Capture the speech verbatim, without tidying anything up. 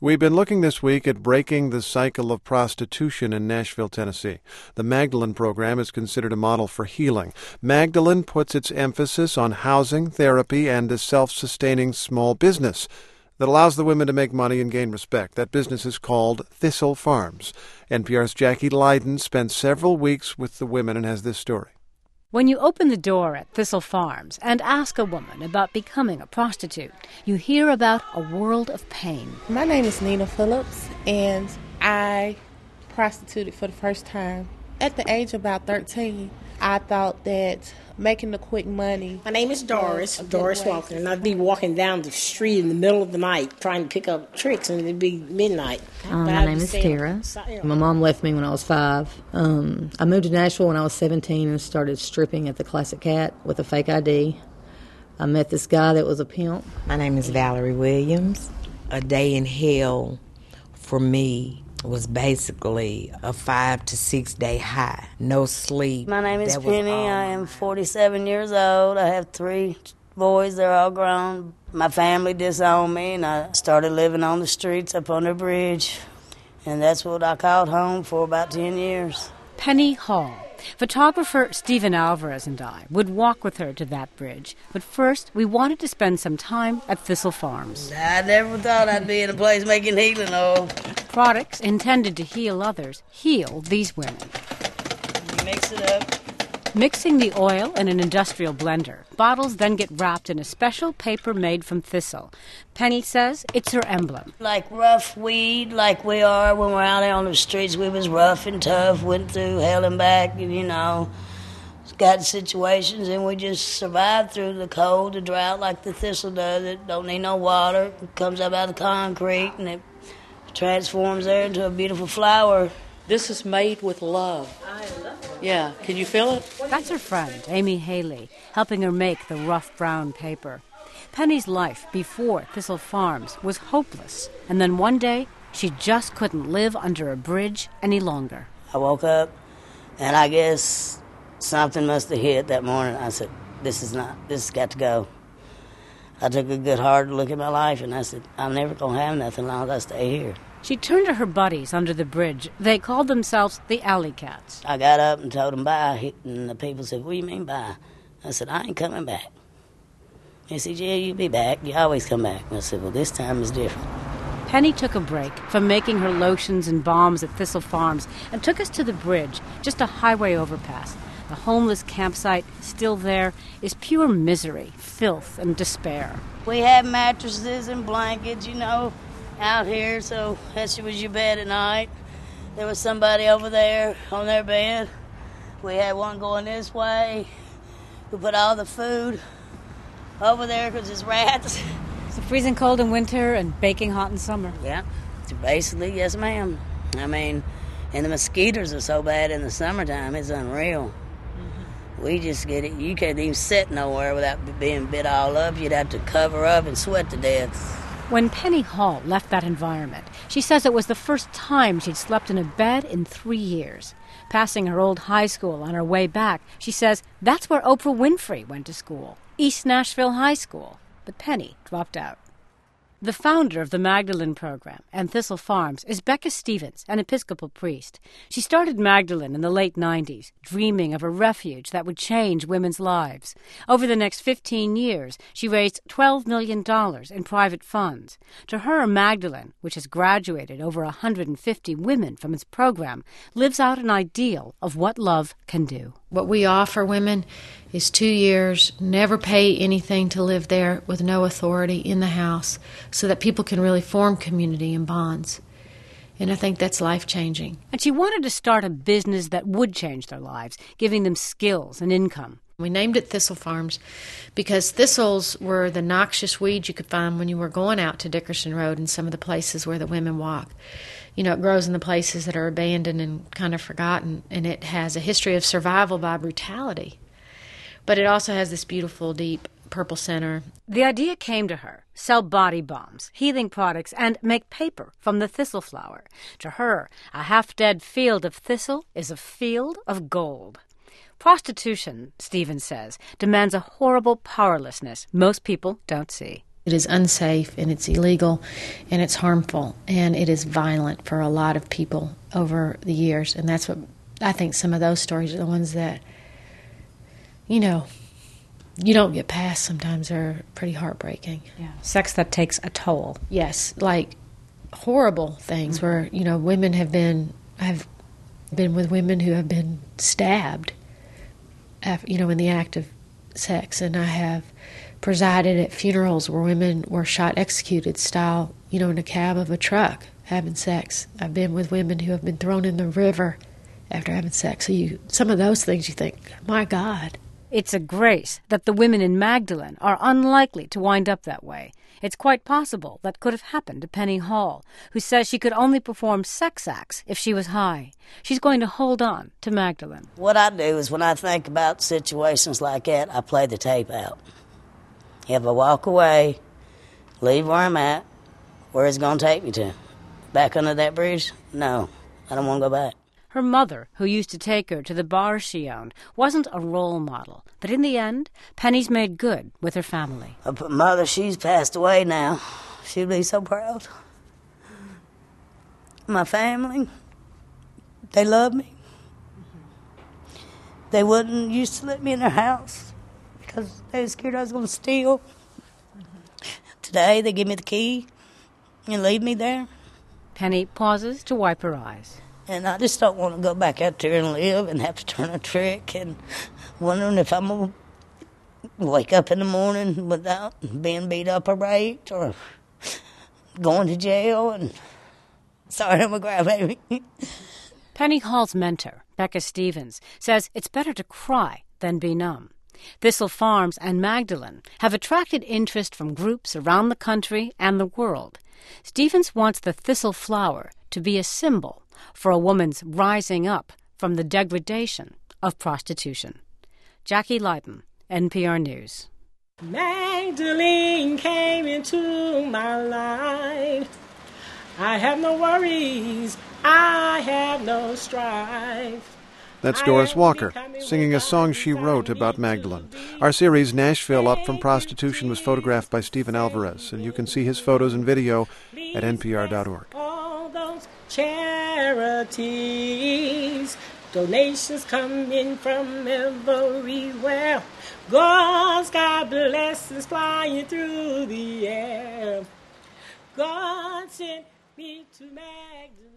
We've been looking this week at breaking the cycle of prostitution in Nashville, Tennessee. The Magdalene program is considered a model for healing. Magdalene puts its emphasis on housing, therapy, and a self-sustaining small business that allows the women to make money and gain respect. That business is called Thistle Farms. N P R's Jackie Leiden spent several weeks with the women and has this story. When you open the door at Thistle Farms and ask a woman about becoming a prostitute, you hear about a world of pain. My name is Nina Phillips, and I prostituted for the first time at the age of about thirteen. I thought that making the quick money... My name is Doris, Doris Walker, and I'd be walking down the street in the middle of the night trying to pick up tricks, and it'd be midnight. Um, my name is Tara. My mom left me when I was five. Um, I moved to Nashville when I was seventeen and started stripping at the Classic Cat with a fake I D. I met this guy that was a pimp. My name is Valerie Williams. A day in hell for me was basically a five to six day high, no sleep. My name is That was Penny. all I am forty-seven years old. I have three boys. They're all grown. My family disowned me, and I started living on the streets up on the bridge. And that's what I called home for about ten years. Penny Hall. Photographer Stephen Alvarez and I would walk with her to that bridge. But first, we wanted to spend some time at Thistle Farms. I never thought I'd be in a place making healing oil. Products intended to heal others heal these women. You mix it up. Mixing the oil in an industrial blender, bottles then get wrapped in a special paper made from thistle. Penny says it's her emblem. Like rough weed, like we are when we're out there on the streets. We was rough and tough, went through hell and back, and, you know, got situations, and we just survived through the cold, the drought, like the thistle does. It don't need no water. It comes up out of the concrete, and it transforms there into a beautiful flower. This is made with love. I love it. Yeah, can you feel it? That's her friend, Amy Haley, helping her make the rough brown paper. Penny's life before Thistle Farms was hopeless, and then one day she just couldn't live under a bridge any longer. I woke up, and I guess something must have hit that morning. I said, this is not, this has got to go. I took a good hard look at my life, and I said, I'm never going to have nothing long as I stay here. She turned to her buddies under the bridge. They called themselves the Alley Cats. I got up and told them bye, and the people said, what do you mean bye? I said, I ain't coming back. They said, yeah, you be back. You always come back. And I said, well, this time is different. Penny took a break from making her lotions and balms at Thistle Farms and took us to the bridge, just a highway overpass. The homeless campsite, still there, is pure misery, filth, and despair. We have mattresses and blankets, you know, out here, so that was your bed at night. There was somebody over there on their bed. We had one going this way. We put all the food over there because it's rats. So freezing cold in winter and baking hot in summer. Yeah, basically, yes, ma'am. I mean, and the mosquitoes are so bad in the summertime, it's unreal. Mm-hmm. We just get it. You can't even sit nowhere without being bit all up. You'd have to cover up and sweat to death. When Penny Hall left that environment, she says it was the first time she'd slept in a bed in three years. Passing her old high school on her way back, she says that's where Oprah Winfrey went to school, East Nashville High School. But Penny dropped out. The founder of the Magdalene program and Thistle Farms is Becca Stevens, an Episcopal priest. She started Magdalene in the late nineties, dreaming of a refuge that would change women's lives. Over the next fifteen years, she raised twelve million dollars in private funds. To her, Magdalene, which has graduated over one hundred fifty women from its program, lives out an ideal of what love can do. What we offer women is two years, never pay anything to live there with no authority in the house so that people can really form community and bonds. And I think that's life-changing. And she wanted to start a business that would change their lives, giving them skills and income. We named it Thistle Farms because thistles were the noxious weeds you could find when you were going out to Dickerson Road and some of the places where the women walk. You know, it grows in the places that are abandoned and kind of forgotten, and it has a history of survival by brutality. But it also has this beautiful, deep purple center. The idea came to her: sell body balms, healing products, and make paper from the thistle flower. To her, a half-dead field of thistle is a field of gold. Prostitution, Stephen says, demands a horrible powerlessness most people don't see. It is unsafe, and it's illegal, and it's harmful, and it is violent for a lot of people over the years. And that's what I think some of those stories are the ones that, you know, you don't get past sometimes. Are pretty heartbreaking. Yeah, sex that takes a toll. Yes, like horrible things mm-hmm. where, you know, women have been, have been with women who have been stabbed, after, you know, in the act of sex. And I have presided at funerals where women were shot, executed style, you know, in a cab of a truck having sex. I've been with women who have been thrown in the river after having sex. So you, some of those things you think, my God. It's a grace that the women in Magdalene are unlikely to wind up that way. It's quite possible that could have happened to Penny Hall, who says she could only perform sex acts if she was high. She's going to hold on to Magdalene. What I do is when I think about situations like that, I play the tape out. If I walk away, leave where I'm at, where it's going to take me to? Back under that bridge? No, I don't want to go back. Her mother, who used to take her to the bars she owned, wasn't a role model. But in the end, Penny's made good with her family. But Mother, she's passed away now. She'd be so proud. My family, they love me. They wouldn't used to let me in their house because they were scared I was going to steal. Today, they give me the key and leave me there. Penny pauses to wipe her eyes. And I just don't want to go back out there and live and have to turn a trick and wondering if I'm going to wake up in the morning without being beat up or raped or going to jail. And sorry, I'm a crybaby. Penny Hall's mentor, Becca Stevens, says it's better to cry than be numb. Thistle Farms and Magdalene have attracted interest from groups around the country and the world. Stevens wants the thistle flower to be a symbol for a woman's rising up from the degradation of prostitution. Jackie Leiden, N P R News. Magdalene came into my life. I have no worries. I have no strife. That's Doris Walker, singing a song she wrote about Magdalene. Our series, Nashville Up From Prostitution, was photographed by Stephen Alvarez, and you can see his photos and video at N P R dot org. All those charities, donations coming from everywhere. God's got blessings flying through the air. God sent me to Magdalene.